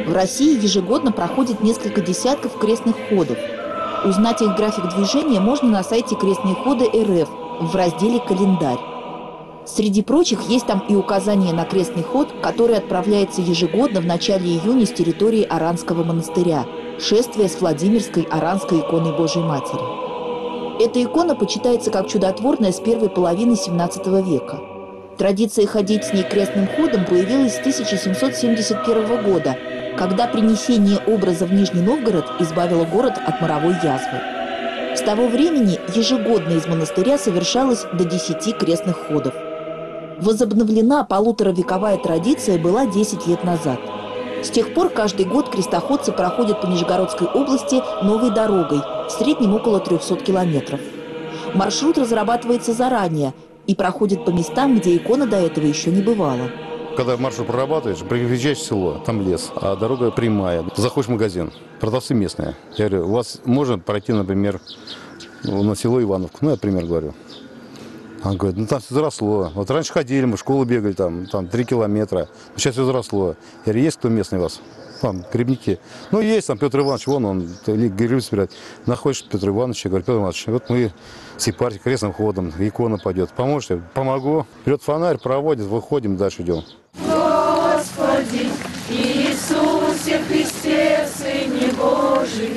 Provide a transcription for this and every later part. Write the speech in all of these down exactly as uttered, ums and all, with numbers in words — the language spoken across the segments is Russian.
В России ежегодно проходит несколько десятков крестных ходов. Узнать их график движения можно на сайте «Крестные ходы эр эф» в разделе «Календарь». Среди прочих есть там и указание на крестный ход, который отправляется ежегодно в начале июня с территории Оранского монастыря – шествие с Владимирской Оранской иконой Божией Матери. Эта икона почитается как чудотворная с первой половины семнадцатого века. Традиция ходить с ней крестным ходом появилась с тысяча семьсот семьдесят первого года, когда принесение образа в Нижний Новгород избавило город от моровой язвы. С того времени ежегодно из монастыря совершалось до десяти крестных ходов. Возобновлена полуторавековая традиция была десять лет назад. С тех пор каждый год крестоходцы проходят по Нижегородской области новой дорогой, в среднем около трёхсот километров. Маршрут разрабатывается заранее и проходит по местам, где икона до этого еще не бывала. Когда маршрут прорабатываешь, приезжаешь в село, там лес, а дорога прямая. Заходишь в магазин, продавцы местные. Я говорю, у вас можно пройти, например, на село Ивановку? Ну, я пример говорю. Он говорит, ну там все заросло. Вот раньше ходили, мы в школу бегали, там, там три километра. Сейчас все заросло. Я говорю, есть кто местный у вас? Там, грибники. Ну, есть там Петр Иванович, вон он, грибы собирает. Находишь Петр Иванович, я говорю, Петр Иванович, вот мы с епархией крестным ходом, икона пойдет. Поможете? Помогу. Берет фонарь, проводит, выходим, дальше идем. Господи, Иисусе Христе, Сыне Божий,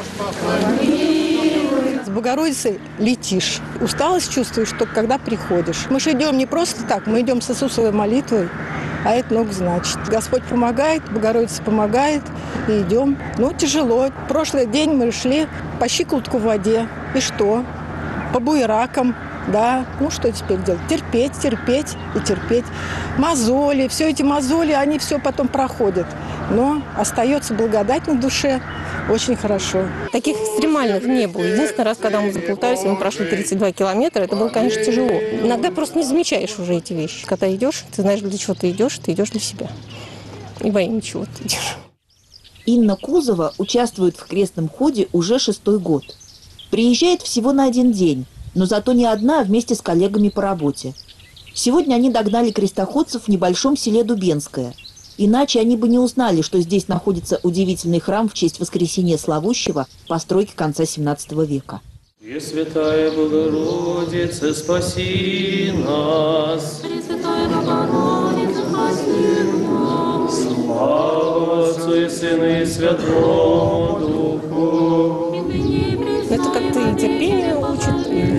помилуй. С Богородицей летишь. Усталость чувствуешь только когда приходишь. Мы же идем не просто так, мы идем с Иисусовой молитвой, а это много значит. Господь помогает, Богородица помогает, и идем. Ну, тяжело. Прошлый день мы шли по щиколотку в воде. И что? По буеракам. Да, ну что теперь делать? Терпеть, терпеть и терпеть. Мозоли, все эти мозоли, они все потом проходят. Но остается благодать на душе. Очень хорошо. Таких экстремальных не было. Единственный раз, когда мы заплутались, мы прошли тридцать два километра, это было, конечно, тяжело. Иногда просто не замечаешь уже эти вещи. Когда идешь, ты знаешь, для чего ты идешь, ты идешь для себя. И во имя чего ты идешь. Инна Кузова участвует в крестном ходе уже шестой год. Приезжает всего на один день, но зато не одна, а вместе с коллегами по работе. Сегодня они догнали крестоходцев в небольшом селе Дубенское. Иначе они бы не узнали, что здесь находится удивительный храм в честь Воскресения Славущего постройки конца семнадцатого века. Пресвятая Богородица, спаси нас! Пресвятая Богородица, спаси нас! Слава Отцу и Сыну и Святому Духу! Это как-то и терпение учит, и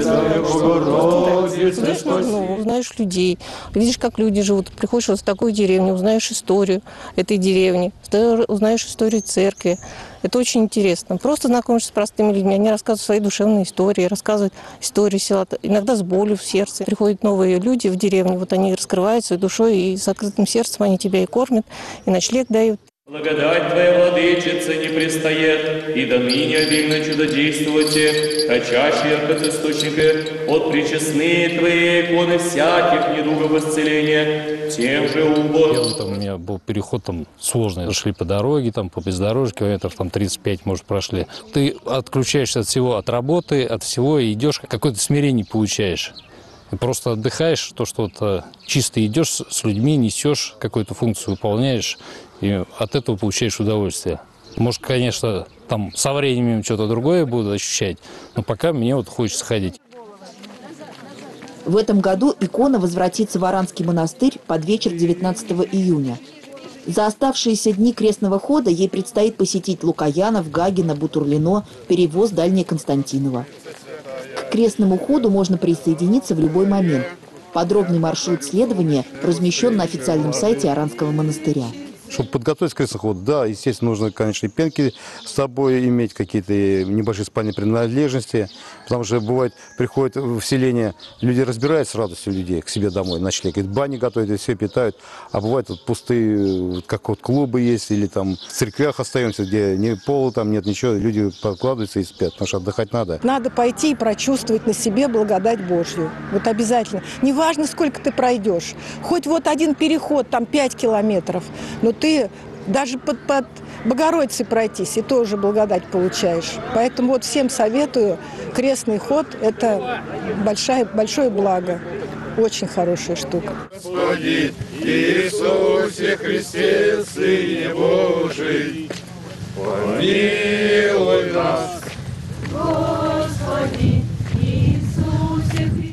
духовно. Ну, узнаешь людей, видишь, как люди живут. Приходишь вот в такую деревню, узнаешь историю этой деревни, узнаешь историю церкви. Это очень интересно. Просто знакомишься с простыми людьми, они рассказывают свои душевные истории, рассказывают историю села, иногда с болью в сердце. Приходят новые люди в деревню, вот они раскрывают своей душой, и с открытым сердцем они тебя и кормят, и ночлег дают. Благодать Твоя, Владычица, не пристает, и до ныне обильно чудодействуйте, качащие от источника, от причестные Твои иконы всяких недугов исцеления, тем же убор. Там у меня был переход там сложный, шли по дороге, там по бездорожью, километров там тридцать пять, может, прошли. Ты отключаешься от всего, от работы, от всего, и идешь, какое-то смирение получаешь. Ты просто отдыхаешь, то, что вот, чисто идешь с людьми, несешь, какую-то функцию выполняешь, и от этого получаешь удовольствие. Может, конечно, там со временем что-то другое буду ощущать, но пока мне вот хочется ходить. В этом году икона возвратится в Оранский монастырь под вечер девятнадцатого июня. За оставшиеся дни крестного хода ей предстоит посетить Лукаянов, Гагина, Бутурлино, Перевоз, Дальнее Константиново. К крестному ходу можно присоединиться в любой момент. Подробный маршрут следования размещен на официальном сайте Оранского монастыря. Чтобы подготовить к крестному ходу, да, естественно, нужно, конечно, и пенки с собой иметь, какие-то небольшие спальные принадлежности. Потому что бывает, приходят в селение, люди разбирают с радостью людей к себе домой, ночлег. И бани готовят, и все питают. А бывает вот пустые, как вот клубы есть, или там в церквях остаемся, где ни пола там нет, ничего. Люди покладываются и спят, потому что отдыхать надо. Надо пойти и прочувствовать на себе благодать Божью. Вот обязательно. Неважно, сколько ты пройдешь. Хоть вот один переход, там пять километров, но ты даже под, под Богородицей пройтись, и тоже благодать получаешь. Поэтому вот всем советую, крестный ход – это большое, большое благо. Очень хорошая штука. Господи Иисусе Иисусе Христе, Сыне Божий, помилуй нас. Господи Иисусе Христе.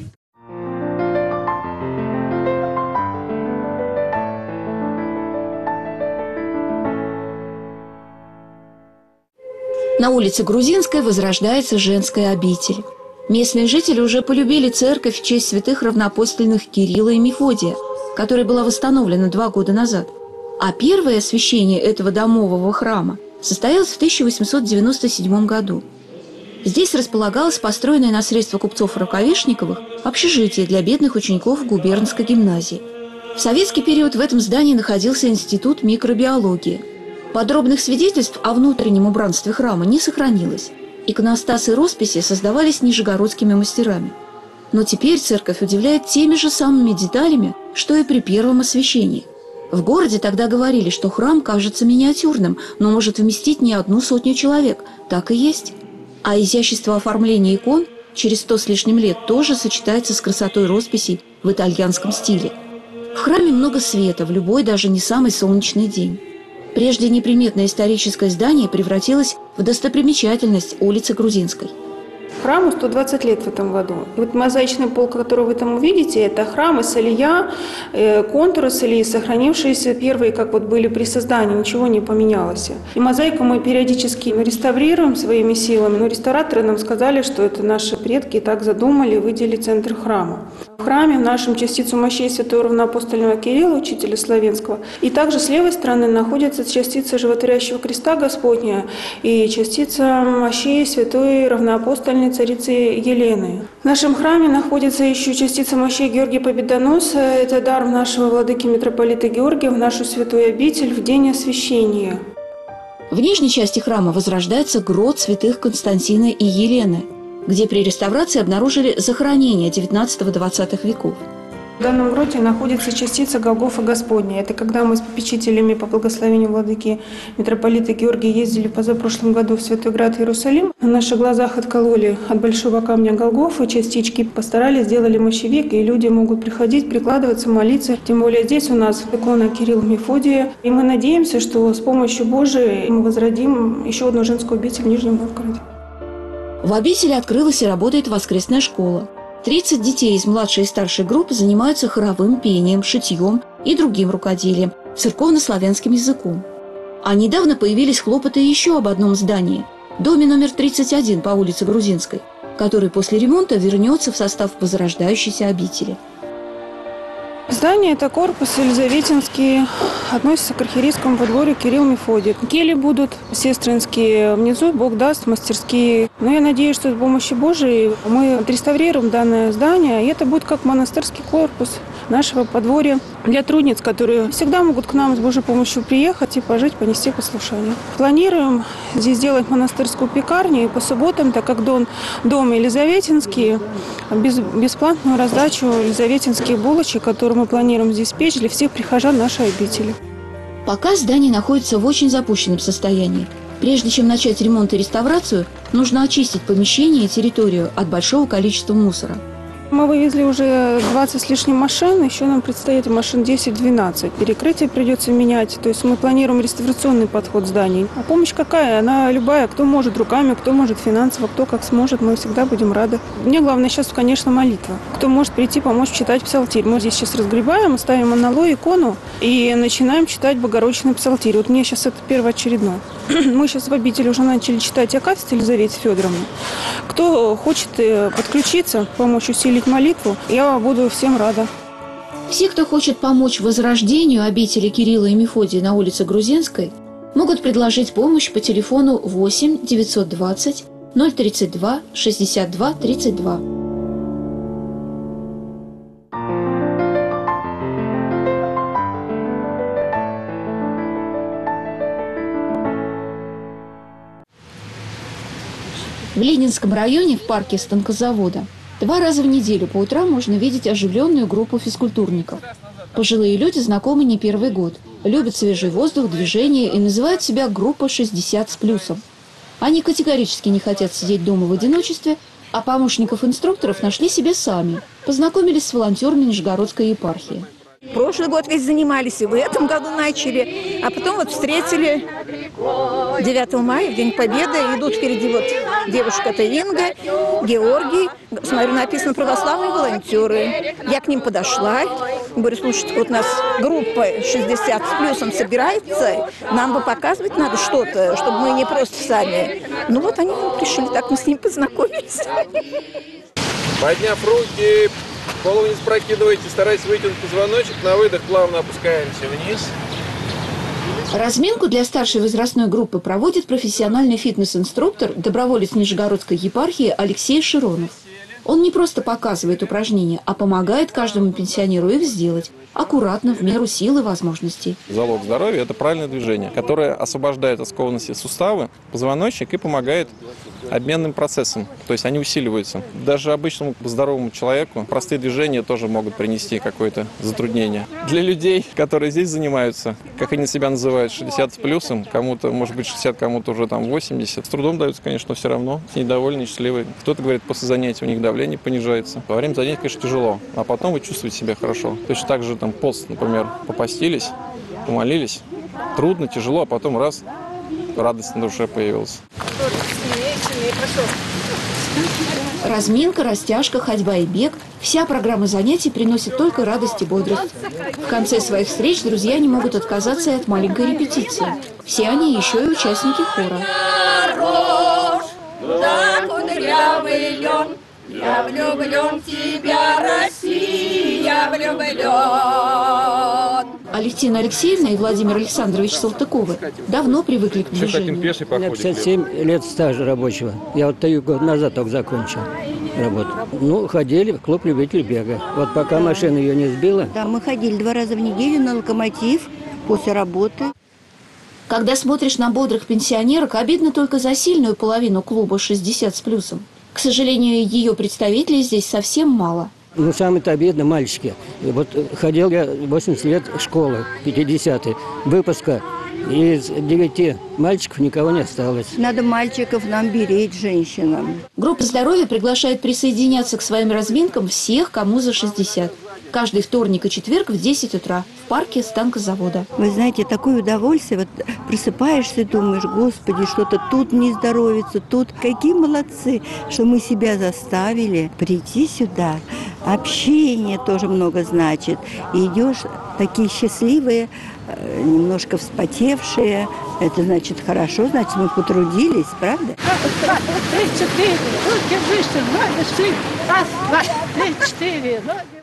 На улице Грузинской возрождается женская обитель. Местные жители уже полюбили церковь в честь святых равноапостольных Кирилла и Мефодия, которая была восстановлена два года назад. А первое освящение этого домового храма состоялось в тысяча восемьсот девяносто седьмом году. Здесь располагалось построенное на средства купцов Раковешниковых общежитие для бедных учеников губернской гимназии. В советский период в этом здании находился институт микробиологии. Подробных свидетельств о внутреннем убранстве храма не сохранилось. Иконостасы и росписи создавались нижегородскими мастерами. Но теперь церковь удивляет теми же самыми деталями, что и при первом освящении. В городе тогда говорили, что храм кажется миниатюрным, но может вместить не одну сотню человек. Так и есть. А изящество оформления икон через сто с лишним лет тоже сочетается с красотой росписей в итальянском стиле. В храме много света в любой, даже не самый солнечный день. Прежде неприметное историческое здание превратилось в достопримечательность улицы Грузинской. Храму сто двадцать лет в этом году. И вот мозаичный пол, который вы там увидите, это храм и солия, э, контуры солии, сохранившиеся первые, как вот были при создании, ничего не поменялось. И мозаику мы периодически реставрируем своими силами, но реставраторы нам сказали, что это наши предки так задумали, выделили центр храма. В храме в нашем частицу мощей святого равноапостольного Кирилла, учителя славянского, и также с левой стороны находится частица животворящего креста Господня и частица мощей святой равноапостольной царицы Елены. В нашем храме находится еще частица мощей Георгия Победоносца. Это дар нашего владыки митрополита Георгия в нашу святую обитель в день освящения. В нижней части храма возрождается грот святых Константина и Елены, где при реставрации обнаружили захоронения девятнадцатого-двадцатых веков. В данном гроте находится частица Голгофа Господня. Это когда мы с попечителями по благословению владыки митрополита Георгия ездили позапрошлом году в Святой Град Иерусалим. На наших глазах откололи от большого камня Голгофы частички, постарались, сделали мощевик, и люди могут приходить, прикладываться, молиться. Тем более здесь у нас икона Кирилла Мефодия. И мы надеемся, что с помощью Божией мы возродим еще одну женскую обитель в Нижнем Новгороде. В обители открылась и работает воскресная школа. тридцать детей из младшей и старшей групп занимаются хоровым пением, шитьем и другим рукоделием, церковно-славянским языком. А недавно появились хлопоты еще об одном здании – доме номер тридцать один по улице Грузинской, который после ремонта вернется в состав возрождающейся обители. Здание – это корпус Елизаветинский, относится к архиерейскому подворью Кирилл Мефодий. Кели будут сестринские, внизу, Бог даст, мастерские. Но я надеюсь, что с помощью Божией мы отреставрируем данное здание, и это будет как монастырский корпус нашего подворья для трудниц, которые всегда могут к нам с Божьей помощью приехать и пожить, понести послушание. Планируем здесь сделать монастырскую пекарню, и по субботам, так как дом, дом Елизаветинский, без, бесплатную раздачу елизаветинских булочек, которые мы планируем здесь печь для всех прихожан нашей обители. Пока здание находится в очень запущенном состоянии. Прежде чем начать ремонт и реставрацию, нужно очистить помещение и территорию от большого количества мусора. Мы вывезли уже двадцать с лишним машин, еще нам предстоит машин десять-двенадцать. Перекрытие придется менять, то есть мы планируем реставрационный подход зданий. А помощь какая? Она любая, кто может руками, кто может финансово, кто как сможет, мы всегда будем рады. Мне главное сейчас, конечно, молитва. Кто может прийти, помочь читать псалтирь. Мы здесь сейчас разгребаем, ставим аналой, икону и начинаем читать Богородичный псалтирь. Вот мне сейчас это первоочередное. Мы сейчас в обители уже начали читать Акафист Елизавете Федоровне. Кто хочет подключиться, помочь усилить молитву, я буду всем рада. Все, кто хочет помочь возрождению обители Кирилла и Мефодия на улице Грузинской, могут предложить помощь по телефону восемь девятьсот двадцать ноль тридцать два шестьдесят два тридцать два. В Ленинском районе в парке станкозавода два раза в неделю по утрам можно видеть оживленную группу физкультурников. Пожилые люди знакомы не первый год, любят свежий воздух, движение и называют себя группа шестьдесят с плюсом. Они категорически не хотят сидеть дома в одиночестве, а помощников инструкторов нашли себе сами, познакомились с волонтерами Нижегородской епархии. Прошлый год ведь занимались, и в этом году начали. А потом вот встретили девятого мая, в День Победы. Идут впереди вот девушка-то Инга, Георгий. Смотрю, написано «Православные волонтеры». Я к ним подошла. Говорю, слушайте, вот у нас группа шестьдесят с плюсом собирается. Нам бы показывать надо что-то, чтобы мы не просто сами. Ну вот они пришли, так мы с ним познакомились. Подняв руки, голову не спрокидывайте, старайтесь вытянуть позвоночник, на выдох плавно опускаемся вниз. Разминку для старшей возрастной группы проводит профессиональный фитнес-инструктор, доброволец Нижегородской епархии Алексей Широнов. Он не просто показывает упражнения, а помогает каждому пенсионеру их сделать аккуратно, в меру сил и возможностей. Залог здоровья – это правильное движение, которое освобождает от скованности суставы, позвоночник и помогает обменным процессам, то есть они усиливаются. Даже обычному здоровому человеку простые движения тоже могут принести какое-то затруднение. Для людей, которые здесь занимаются, как они себя называют, шестьдесят с плюсом, кому-то, может быть, шестьдесят, кому-то уже там восемьдесят, с трудом даются, конечно, но все равно недовольны, счастливы. Кто-то говорит, после занятий у них давление понижается. Во время занятий, конечно, тяжело, а потом вы чувствуете себя хорошо. Точно так же там пост, например, попостились, помолились, трудно, тяжело, а потом раз, радость на душе появилась. Разминка, растяжка, ходьба и бег – вся программа занятий приносит только радость и бодрость. В конце своих встреч друзья не могут отказаться и от маленькой репетиции. Все они еще и участники хора. Я влюблен в тебя, Россия, влюблен. Алевтина Алексеевна и Владимир Александрович Салтыковы давно привыкли к движению. У меня пятьдесят семь лет стажа рабочего. Я вот три года назад только закончил работу. Ну, ходили в клуб любителей бега. Вот пока машина ее не сбила. Да, мы ходили два раза в неделю на локомотив после работы. Когда смотришь на бодрых пенсионерок, обидно только за сильную половину клуба шестьдесят с плюсом. К сожалению, ее представителей здесь совсем мало. Ну, самое-то обидно, мальчики. Вот ходил я восемьдесят лет в школу, пятидесятые, выпуска. Из девяти мальчиков никого не осталось. Надо мальчиков нам беречь, женщинам. Группа здоровья приглашает присоединяться к своим разминкам всех, кому за шестьдесят. Каждый вторник и четверг в десять утра в парке станкозавода. Вы знаете, такое удовольствие. Вот просыпаешься и думаешь, господи, что-то тут не здоровится, тут. Какие молодцы, что мы себя заставили прийти сюда. Общение тоже много значит. И идешь такие счастливые, немножко вспотевшие. Это значит хорошо, значит мы потрудились, правда? Раз, два, три, четыре. Руки выше, ноги шире. Раз, два, три, четыре. Ноги.